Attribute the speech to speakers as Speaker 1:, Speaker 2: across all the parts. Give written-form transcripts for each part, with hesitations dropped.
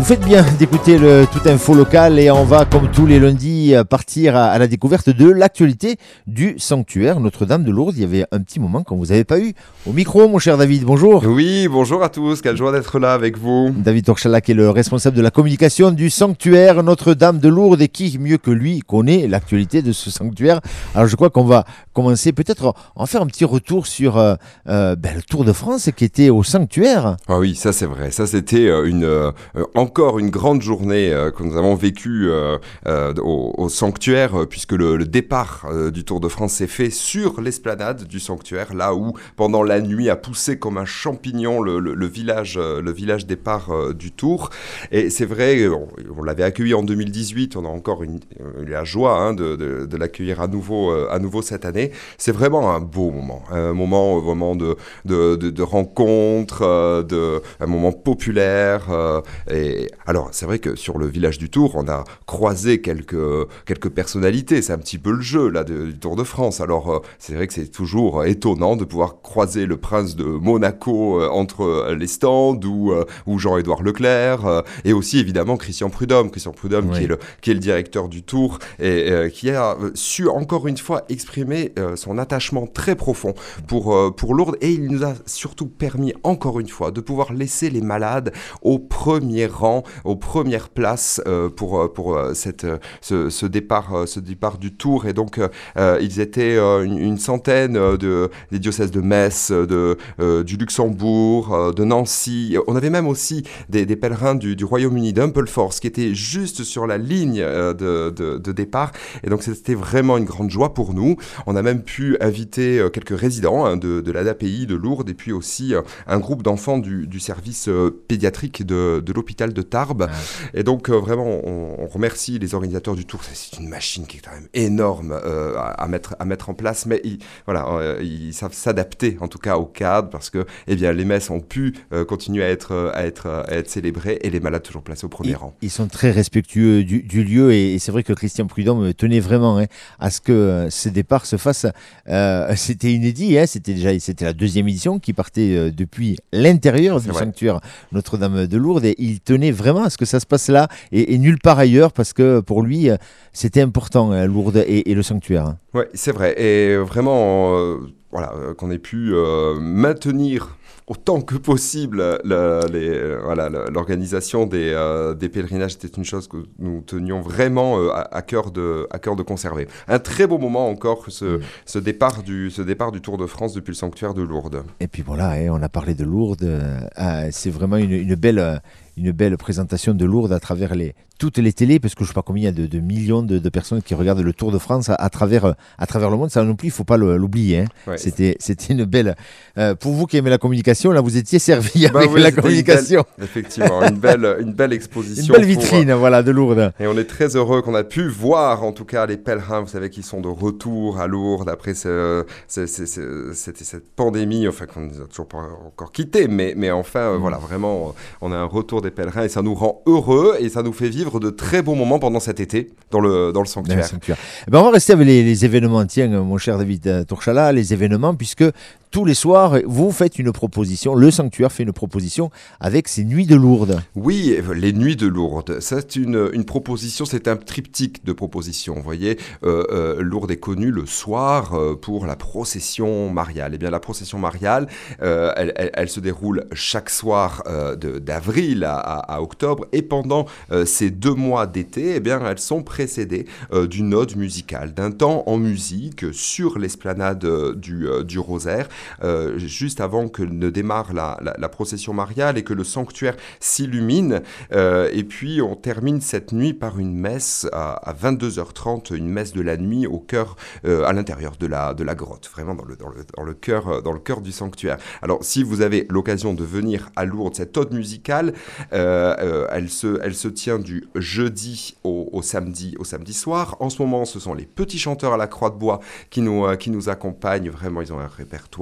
Speaker 1: faites bien d'écouter le Tout Info local et on va, comme tous les lundis, partir à la découverte de l'actualité du sanctuaire Notre-Dame de Lourdes. Il y avait un petit moment qu'on vous avait pas eu au micro, mon cher David. Bonjour.
Speaker 2: Oui, bonjour à tous. Quelle joie d'être là avec vous.
Speaker 1: David Torchala, qui est le responsable de la communication du sanctuaire Notre-Dame de Lourdes et qui, mieux que lui, connaît l'actualité de ce sanctuaire. Alors, je crois qu'on va commencer peut-être en faire un petit retour sur le Tour de France qui était au sanctuaire.
Speaker 2: Ah oui, ça c'est vrai. Ça c'était encore une grande journée que nous avons vécue au sanctuaire, puisque le départ du Tour de France s'est fait sur l'esplanade du sanctuaire, là où pendant la nuit a poussé comme un champignon le village départ du Tour. Et c'est vrai, on l'avait accueilli en 2018, on a encore eu la joie de l'accueillir à nouveau cette année. C'est vraiment un beau moment, un moment vraiment de rencontre, un moment populaire. Et alors, c'est vrai que sur le village du Tour, on a croisé quelques personnalités. C'est un petit peu le jeu là du Tour de France. Alors, c'est vrai que c'est toujours étonnant de pouvoir croiser le prince de Monaco entre les stands ou Jean-Édouard Leclerc et aussi évidemment Christian Prudhomme. Oui. qui est le directeur du Tour et qui a su encore une fois exprimer son attachement très profond pour Lourdes, et il nous a surtout permis encore une fois de pouvoir laisser les malades au premier rang, aux premières places pour ce départ du Tour. Et donc ils étaient une centaine des diocèses de Metz, du Luxembourg, de Nancy. On avait même aussi des pèlerins du Royaume-Uni, d'Humpleforce, qui étaient juste sur la ligne de départ. Et donc c'était vraiment une grande joie pour nous. On a même pu inviter quelques résidents de l'ADAPI de Lourdes, et puis aussi un groupe d'enfants du service pédiatrique de l'hôpital de Tarbes. Ah. Et donc vraiment on remercie les organisateurs du Tour. C'est une machine qui est quand même énorme à mettre en place, mais ils savent s'adapter en tout cas au cadre, parce que les messes ont pu continuer à être célébrées et les malades toujours placés au premier rang.
Speaker 1: Ils sont très respectueux du lieu, et c'est vrai que Christian Prudhomme tenait vraiment à ce que ce départ se fasse. C'était inédit, c'était la deuxième édition qui partait depuis l'intérieur du sanctuaire Notre-Dame de Lourdes, et il tenait vraiment à ce que ça se passe là et nulle part ailleurs, parce que pour lui c'était important, Lourdes et le sanctuaire.
Speaker 2: Oui, c'est vrai, et vraiment qu'on ait pu maintenir autant que possible l'organisation des pèlerinages. C'était une chose que nous tenions vraiment à cœur de conserver. Un très beau moment encore, ce départ du Tour de France depuis le sanctuaire de Lourdes.
Speaker 1: Et puis voilà, on a parlé de Lourdes, c'est vraiment une belle présentation de Lourdes à travers toutes les télés, parce que je ne sais pas combien il y a de millions de personnes qui regardent le Tour de France à travers le monde. Ça non plus, il ne faut pas l'oublier. Ouais, c'était une belle... pour vous qui aimez la communication, là, vous étiez servi avec la communication.
Speaker 2: Effectivement, une belle exposition.
Speaker 1: Une belle vitrine de Lourdes.
Speaker 2: Et on est très heureux qu'on a pu voir, en tout cas, les pèlerins, vous savez, qui sont de retour à Lourdes après cette pandémie, enfin, qu'on n'a toujours pas encore quitté, mais enfin, vraiment, on a un retour des pèlerins, et ça nous rend heureux, et ça nous fait vivre de très bons moments pendant cet été dans le sanctuaire.
Speaker 1: On va rester avec les événements, tiens, mon cher David Torchala, les événements, puisque tous les soirs, vous faites une proposition, le sanctuaire fait une proposition avec ses nuits de Lourdes.
Speaker 2: Oui, les nuits de Lourdes, c'est une proposition, c'est un triptyque de propositions. Vous voyez, Lourdes est connue le soir pour la procession mariale. Eh bien, la procession mariale, elle se déroule chaque soir d'avril à octobre, et pendant ces 2 mois d'été, eh bien, elles sont précédées d'une ode musicale, d'un temps en musique sur l'esplanade du Rosaire, juste avant que ne démarre la procession mariale et que le sanctuaire s'illumine. Et puis on termine cette nuit par une messe à 22h30, une messe de la nuit au cœur, à l'intérieur de la grotte, vraiment dans le cœur du sanctuaire. Alors si vous avez l'occasion de venir à Lourdes, cette ode musicale, elle se tient du jeudi au samedi soir. En ce moment, ce sont les petits chanteurs à la Croix de Bois qui nous accompagnent. Vraiment, ils ont un répertoire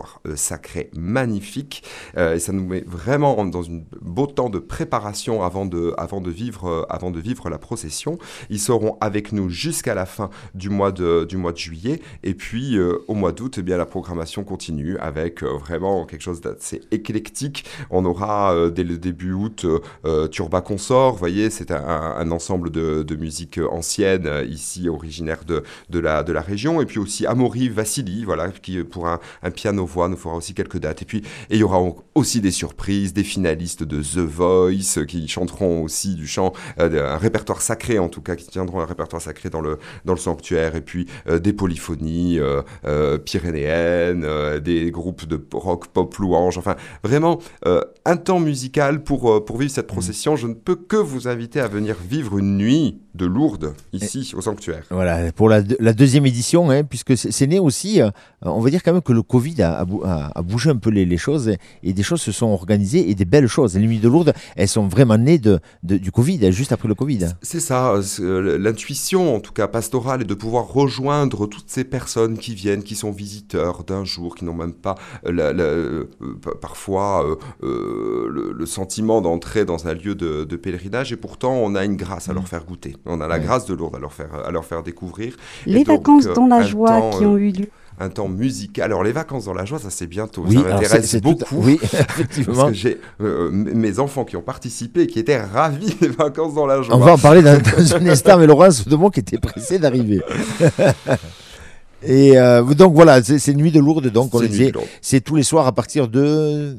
Speaker 2: répertoire sacré magnifique. Et ça nous met vraiment dans un beau temps de préparation avant de vivre la procession. Ils seront avec nous jusqu'à la fin du mois de juillet. Et puis, au mois d'août, eh bien, la programmation continue avec vraiment quelque chose d'assez éclectique. On aura, dès le début août, Turba Consort. Vous voyez, c'est un ensemble de musique ancienne, ici, originaire de la région. Et puis aussi Amaury Vassili, voilà, qui, pour un piano-voix, nous fera aussi quelques dates. Et il y aura aussi des surprises, des finalistes de The Voice, qui chanteront aussi du chant, un répertoire sacré, en tout cas, qui tiendront un répertoire sacré dans le sanctuaire. Et puis, des polyphonies pyrénéennes, des groupes de rock, pop, louange, enfin vraiment un temps musical pour vivre cette procession. Je ne peux que vous inviter à venir vivre une nuit de Lourdes ici au sanctuaire.
Speaker 1: Voilà, pour la deuxième édition, hein, puisque c'est né aussi, on va dire quand même que le Covid a bougé un peu les choses, et des choses se sont organisées, et des belles choses. Les nuits de Lourdes, elles sont vraiment nées du Covid, juste après le Covid.
Speaker 2: C'est ça, l'intuition en tout cas pastorale est de pouvoir rejoindre toutes ces personnes qui viennent, qui sont visiteurs d'un jour, qui n'ont même pas parfois le sentiment d'entrer dans un lieu de pèlerinage, et pourtant on a une grâce à leur faire goûter. On a la grâce de Lourdes à leur faire découvrir.
Speaker 3: Les vacances dans la joie qui ont eu lieu.
Speaker 2: Un temps musical. Alors les vacances dans la joie, ça c'est bientôt.
Speaker 1: Oui,
Speaker 2: ça m'intéresse beaucoup.
Speaker 1: Oui, effectivement.
Speaker 2: Parce que j'ai mes enfants qui ont participé et qui étaient ravis des vacances dans la joie.
Speaker 1: On va en parler dans un instant, mais Laurence Demont qui était pressé d'arriver. Et donc voilà, c'est Nuit de Lourdes, donc on le disait, c'est tous les soirs à partir de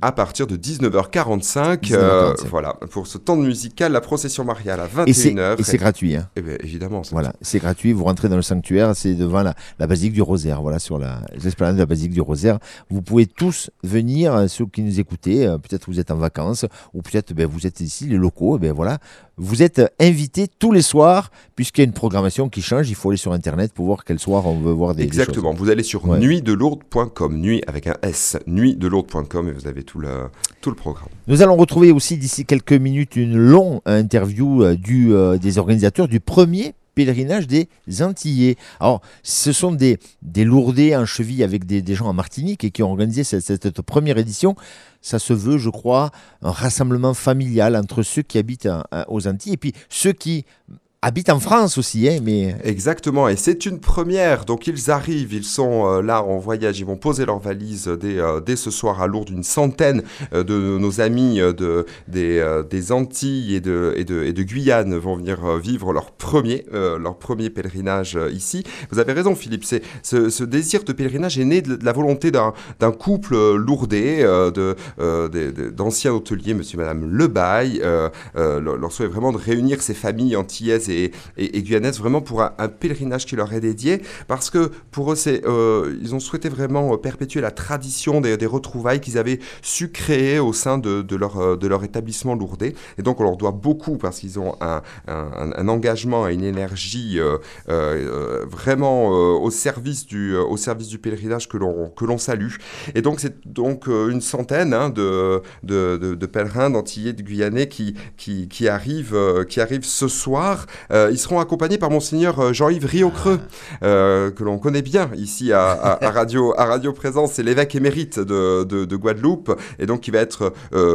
Speaker 2: 19h45, voilà, pour ce temps musical, la procession mariale à 21h.
Speaker 1: Et c'est gratuit. Hein.
Speaker 2: Et bien, évidemment.
Speaker 1: Voilà, c'est gratuit, vous rentrez dans le sanctuaire, c'est devant la basilique du Rosaire, voilà, sur l'esplanade de la basilique du Rosaire. Vous pouvez tous venir, ceux qui nous écoutez, peut-être vous êtes en vacances, ou peut-être vous êtes ici, les locaux, voilà. Vous êtes invités tous les soirs, puisqu'il y a une programmation qui change. Il faut aller sur Internet pour voir quel soir on veut voir des
Speaker 2: Exactement.
Speaker 1: choses.
Speaker 2: Vous allez sur nuitdelourdes.com, nuit avec un S, nuitdelourdes.com, et vous avez tout le programme.
Speaker 1: Nous allons retrouver aussi d'ici quelques minutes une longue interview des organisateurs du premier pèlerinage des Antillais. Alors, ce sont des Lourdais en cheville avec des gens en Martinique et qui ont organisé cette première édition. Ça se veut, je crois, un rassemblement familial entre ceux qui habitent aux Antilles et puis ceux qui habitent en France aussi, hein, mais...
Speaker 2: Exactement, et c'est une première. Donc ils arrivent, ils sont là en voyage, ils vont poser leurs valises dès ce soir à Lourdes. Une centaine de nos amis des Antilles et de Guyane vont venir vivre leur premier pèlerinage ici. Vous avez raison, Philippe, ce désir de pèlerinage est né de la volonté d'un couple lourdais, d'anciens hôteliers, monsieur et madame Lebaille. Leur souhait vraiment de réunir ces familles antillaises et guyanaises vraiment pour un pèlerinage qui leur est dédié, parce que pour eux ils ont souhaité vraiment perpétuer la tradition des retrouvailles qu'ils avaient su créer au sein de leur établissement lourdais, et donc on leur doit beaucoup parce qu'ils ont un engagement et une énergie vraiment au service du pèlerinage que l'on salue. Et donc c'est une centaine de pèlerins d'Antillais, de Guyanais qui arrivent ce soir. Ils seront accompagnés par Monseigneur Jean-Yves Riocreux, que l'on connaît bien ici à Radio Présence. C'est l'évêque émérite de Guadeloupe, et donc qui va être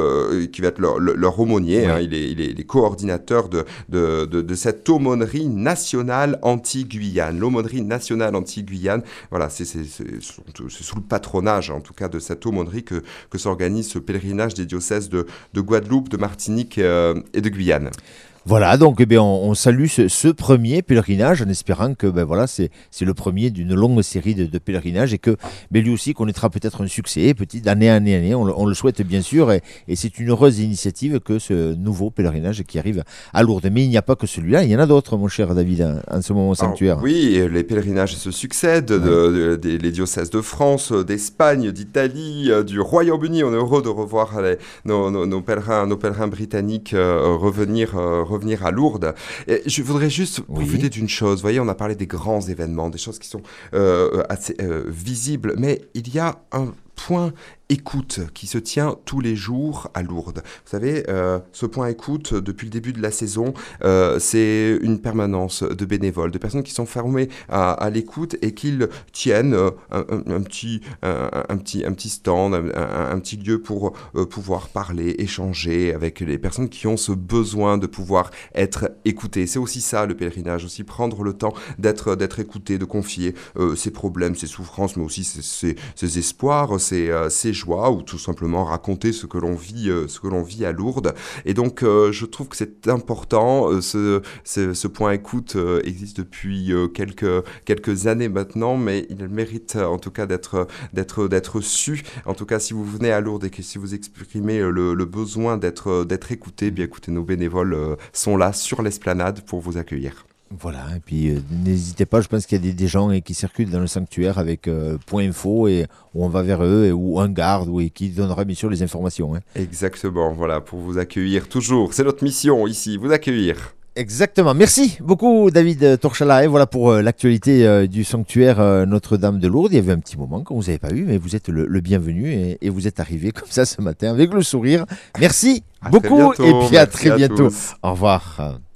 Speaker 2: leur aumônier.
Speaker 1: Ouais.
Speaker 2: Hein. Il est coordinateur de cette aumônerie nationale anti-Guyane. L'aumônerie nationale anti-Guyane, voilà, c'est sous le patronage, en tout cas, de cette aumônerie que s'organise ce pèlerinage des diocèses de Guadeloupe, de Martinique et de Guyane.
Speaker 1: Voilà, donc on salue ce premier pèlerinage en espérant que c'est le premier d'une longue série de pèlerinages, et que lui aussi connaîtra peut-être un succès d'année en année. On le souhaite bien sûr, et c'est une heureuse initiative que ce nouveau pèlerinage qui arrive à Lourdes. Mais il n'y a pas que celui-là, il y en a d'autres, mon cher David, en ce moment au sanctuaire.
Speaker 2: Alors, oui, les pèlerinages se succèdent, les diocèses de France, d'Espagne, d'Italie, du Royaume-Uni. On est heureux de revoir nos pèlerins britanniques revenir à Lourdes. Et je voudrais juste profiter d'une chose. Vous voyez, on a parlé des grands événements, des choses qui sont assez visibles, mais il y a un point écoute qui se tient tous les jours à Lourdes. Vous savez, ce point écoute, depuis le début de la saison, c'est une permanence de bénévoles, de personnes qui sont formées à l'écoute et qui tiennent un petit stand, un petit lieu pour pouvoir parler, échanger avec les personnes qui ont ce besoin de pouvoir être écoutées. C'est aussi ça le pèlerinage, aussi prendre le temps d'être écouté, de confier ses problèmes, ses souffrances, mais aussi ses espoirs, ses joies, ou tout simplement raconter ce que l'on vit à Lourdes. Et donc je trouve que c'est important. Ce point écoute existe depuis quelques années maintenant, mais il mérite en tout cas d'être su. En tout cas, si vous venez à Lourdes et que si vous exprimez le besoin d'être écouté, bien écoutez, nos bénévoles sont là sur l'esplanade pour vous accueillir.
Speaker 1: Voilà, et puis n'hésitez pas, je pense qu'il y a des gens qui circulent dans le sanctuaire avec point info et où on va vers eux ou un garde qui donnera bien sûr les informations.
Speaker 2: Exactement, voilà, pour vous accueillir toujours. C'est notre mission ici, vous accueillir.
Speaker 1: Exactement. Merci beaucoup David Torchala. Et voilà pour l'actualité du sanctuaire Notre-Dame de Lourdes. Il y avait un petit moment qu'on vous avait pas eu, mais vous êtes le bienvenu et vous êtes arrivé comme ça ce matin avec le sourire. Merci beaucoup et puis à très bientôt. Au revoir.